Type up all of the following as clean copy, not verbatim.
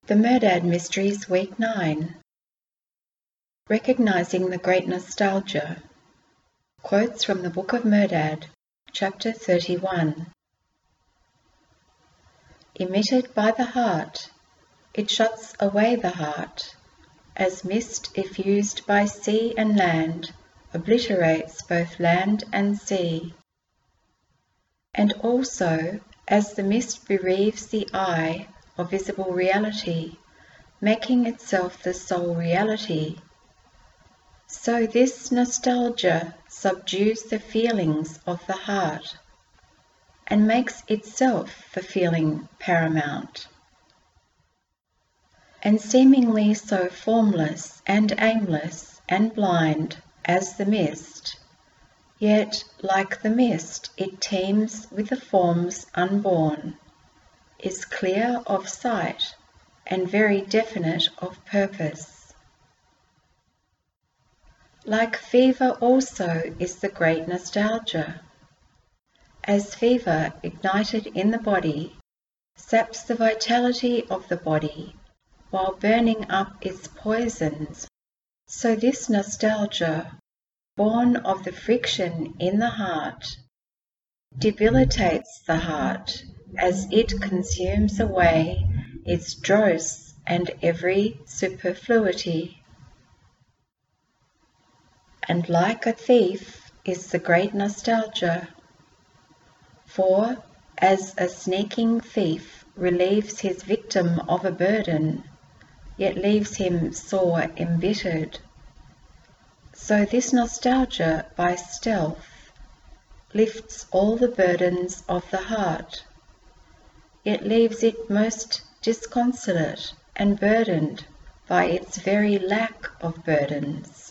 The Mehrdad Mysteries, Week 9. Recognizing the Great Nostalgia. Quotes from the Book of Mehrdad, Chapter 31. Emitted by the heart, it shuts away the heart, as mist effused by sea and land obliterates both land and sea. And also, as the mist bereaves the eye of visible reality, making itself the sole reality, so this nostalgia subdues the feelings of the heart and makes itself the feeling paramount. And seemingly so formless and aimless and blind as the mist, yet like the mist it teems with the forms unborn, is clear of sight and very definite of purpose. Like fever also is the great nostalgia. As fever ignited in the body saps the vitality of the body while burning up its poisons, so this nostalgia, born of the friction in the heart, debilitates the heart as it consumes away its dross and every superfluity. And like a thief is the great nostalgia, for as a sneaking thief relieves his victim of a burden, yet leaves him sore embittered, so this nostalgia by stealth lifts all the burdens of the heart, yet leaves it most disconsolate and burdened by its very lack of burdens.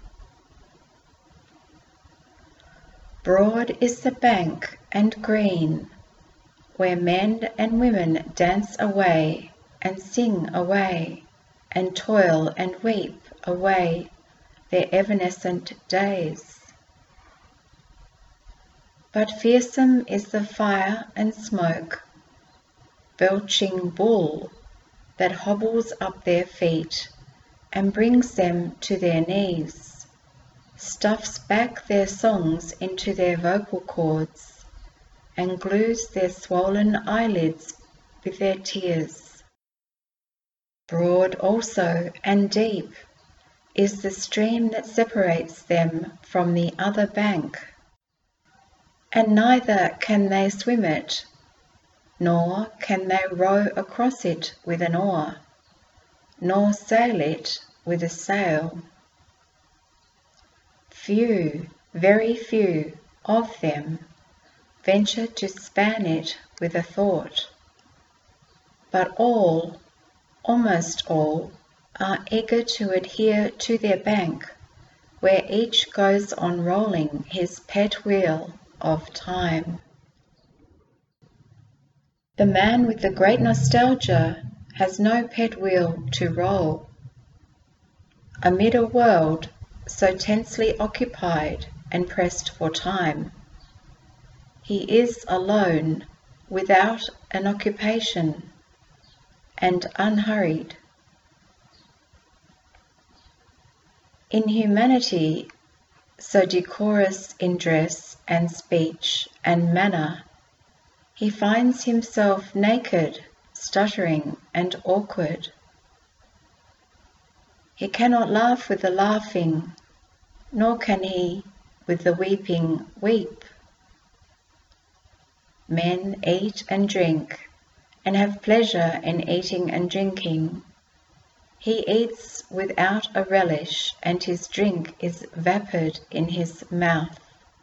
Broad is the bank and green, where men and women dance away and sing away and toil and weep away their evanescent days. But fearsome is the fire and smoke, belching bull, that hobbles up their feet and brings them to their knees, stuffs back their songs into their vocal cords, and glues their swollen eyelids with their tears. Broad also and deep is the stream that separates them from the other bank, and neither can they swim it, nor can they row across it with an oar, nor sail it with a sail. Few, very few, of them venture to span it with a thought, but all, almost all, are eager to adhere to their bank, where each goes on rolling his pet wheel of time. The man with the great nostalgia has no pet wheel to roll. Amid a world so tensely occupied and pressed for time, he is alone, without an occupation, and unhurried. In humanity, so decorous in dress and speech and manner, he finds himself naked, stuttering, and awkward. He cannot laugh with the laughing, nor can he, with the weeping, weep. Men eat and drink, and have pleasure in eating and drinking. He eats without a relish, and his drink is vapid in his mouth.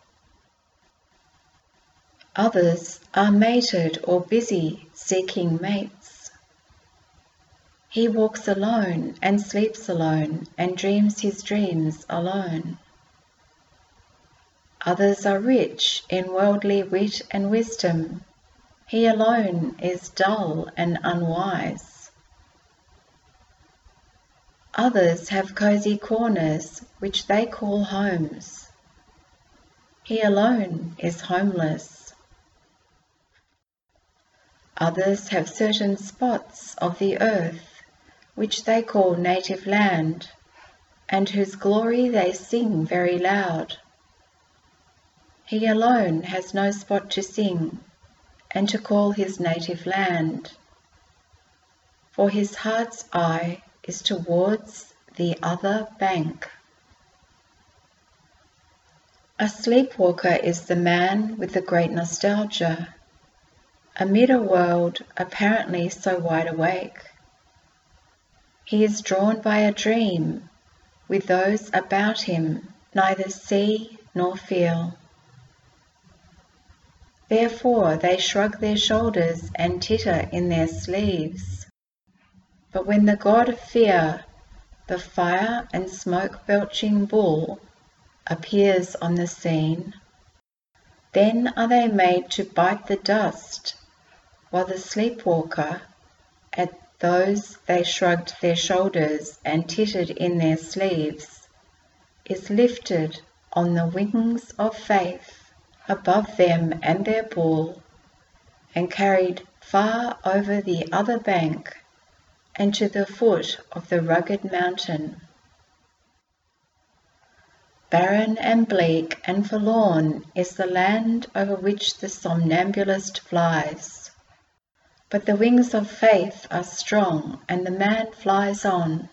Others are mated or busy seeking mates. He walks alone and sleeps alone and dreams his dreams alone. Others are rich in worldly wit and wisdom. He alone is dull and unwise. Others have cosy corners which they call homes. He alone is homeless. Others have certain spots of the earth which they call native land, and whose glory they sing very loud. He alone has no spot to sing, and to call his native land, for his heart's eye is towards the other bank. A sleepwalker is the man with the great nostalgia, amid a world apparently so wide awake. He is drawn by a dream, with those about him neither see nor feel. Therefore they shrug their shoulders and titter in their sleeves. But when the god of fear, the fire and smoke belching bull, appears on the scene, then are they made to bite the dust, while the sleepwalker, at those they shrugged their shoulders and tittered in their sleeves, is lifted on the wings of faith above them and their bull, and carried far over the other bank and to the foot of the rugged mountain. Barren and bleak and forlorn is the land over which the somnambulist flies, but the wings of faith are strong and the man flies on.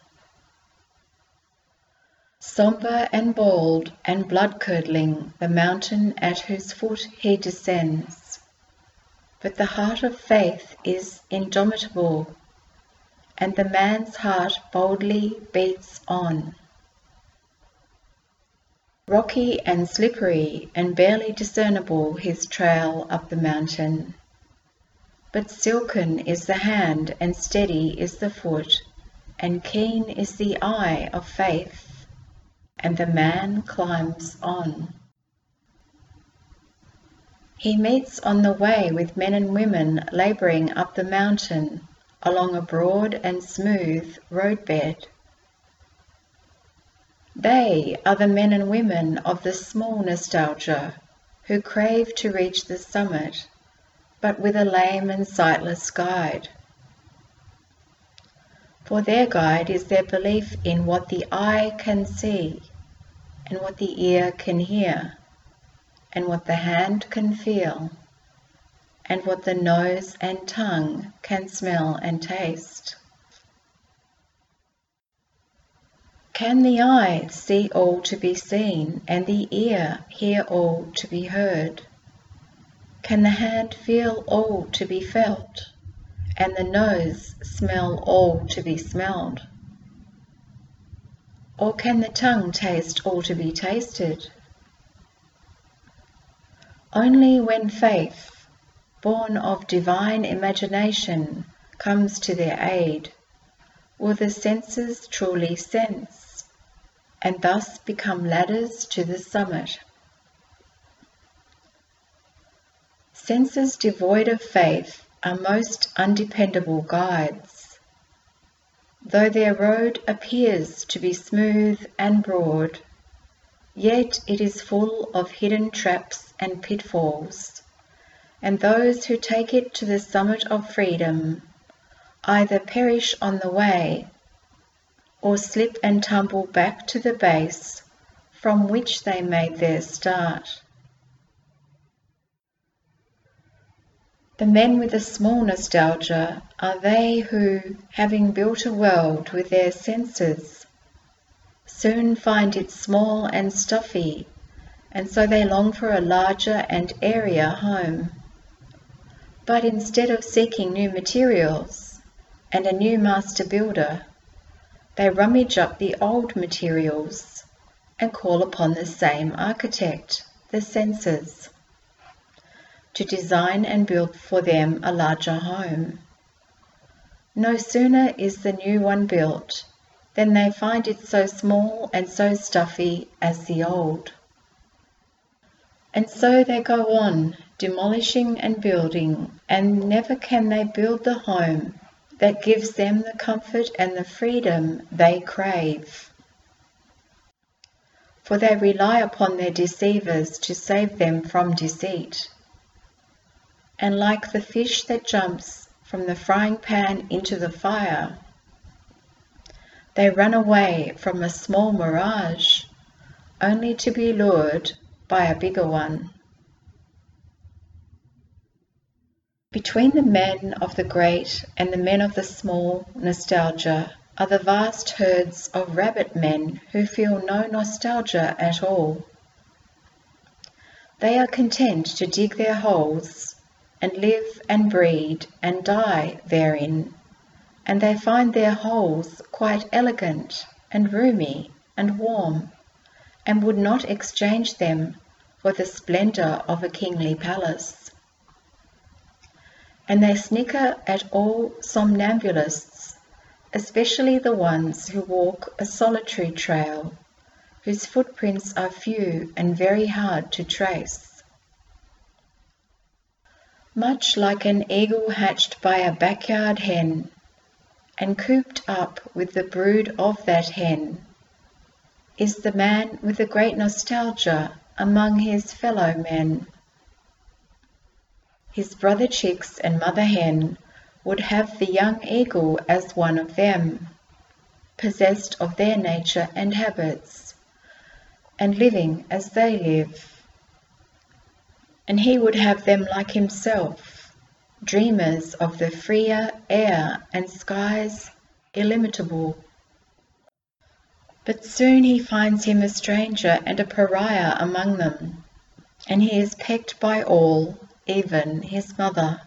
Sombre and bald and blood-curdling the mountain at whose foot he descends, but the heart of faith is indomitable, and the man's heart boldly beats on. Rocky and slippery and barely discernible his trail up the mountain, but silken is the hand and steady is the foot, and keen is the eye of faith, and the man climbs on. He meets on the way with men and women labouring up the mountain along a broad and smooth roadbed. They are the men and women of the small nostalgia who crave to reach the summit, but with a lame and sightless guide. For their guide is their belief in what the eye can see, and what the ear can hear, and what the hand can feel, and what the nose and tongue can smell and taste. Can the eye see all to be seen, and the ear hear all to be heard? Can the hand feel all to be felt, and the nose smell all to be smelled? Or can the tongue taste all to be tasted? Only when faith, born of divine imagination, comes to their aid, will the senses truly sense, and thus become ladders to the summit. Senses devoid of faith are most undependable guides. Though their road appears to be smooth and broad, yet it is full of hidden traps and pitfalls, and those who take it to the summit of freedom either perish on the way, or slip and tumble back to the base from which they made their start. The men with a small nostalgia are they who, having built a world with their senses, soon find it small and stuffy, and so they long for a larger and airier home. But instead of seeking new materials and a new master builder, they rummage up the old materials and call upon the same architect, the senses, to design and build for them a larger home. No sooner is the new one built than they find it so small and so stuffy as the old. And so they go on, demolishing and building, and never can they build the home that gives them the comfort and the freedom they crave. For they rely upon their deceivers to save them from deceit. And like the fish that jumps from the frying pan into the fire, They run away from a small mirage, only to be lured by a bigger one. Between the men of the great and the men of the small nostalgia are the vast herds of rabbit men who feel no nostalgia at all. They are content to dig their holes and live and breed and die therein, and they find their holes quite elegant and roomy and warm, and would not exchange them for the splendour of a kingly palace. And they snicker at all somnambulists, especially the ones who walk a solitary trail, whose footprints are few and very hard to trace. Much like an eagle hatched by a backyard hen, and cooped up with the brood of that hen, is the man with a great nostalgia among his fellow men. His brother chicks and mother hen would have the young eagle as one of them, possessed of their nature and habits, and living as they live. And he would have them like himself, dreamers of the freer air and skies illimitable. But soon he finds him a stranger and a pariah among them, and he is pecked by all, even his mother.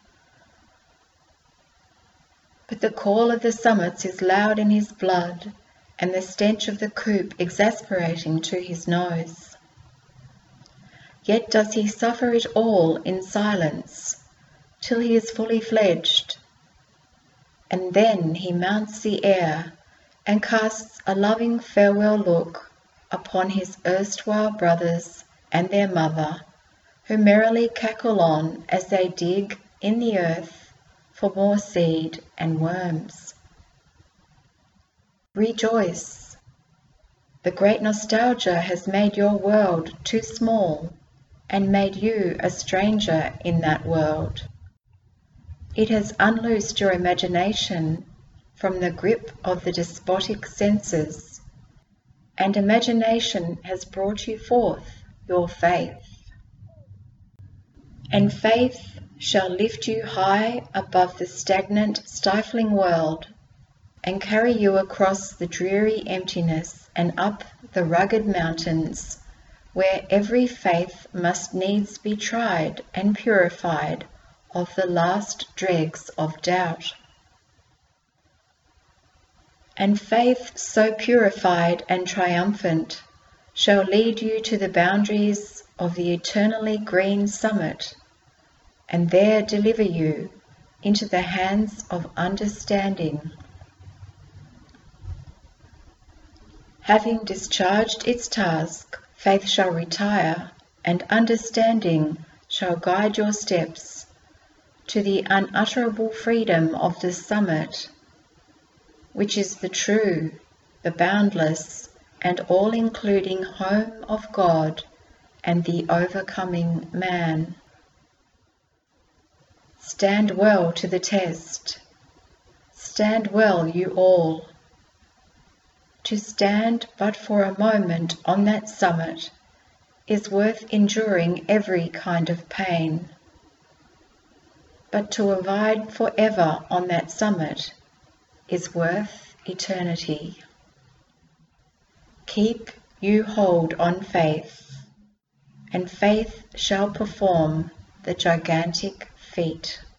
But the call of the summits is loud in his blood, and the stench of the coop exasperating to his nose. Yet does he suffer it all in silence, till he is fully fledged, and then he mounts the air, and casts a loving farewell look upon his erstwhile brothers and their mother, who merrily cackle on as they dig in the earth for more seed and worms. Rejoice! The great nostalgia has made your world too small, and made you a stranger in that world. It has unloosed your imagination from the grip of the despotic senses, and imagination has brought you forth your faith. And faith shall lift you high above the stagnant, stifling world, and carry you across the dreary emptiness and up the rugged mountains, where every faith must needs be tried and purified of the last dregs of doubt. And faith so purified and triumphant shall lead you to the boundaries of the eternally green summit, and there deliver you into the hands of understanding. Having discharged its task, faith shall retire, and understanding shall guide your steps to the unutterable freedom of the summit, which is the true, the boundless, and all-including home of God and the overcoming man. Stand well to the test. Stand well, you all. To stand but for a moment on that summit is worth enduring every kind of pain. But to abide forever on that summit is worth eternity. Keep you hold on faith, and faith shall perform the gigantic feat.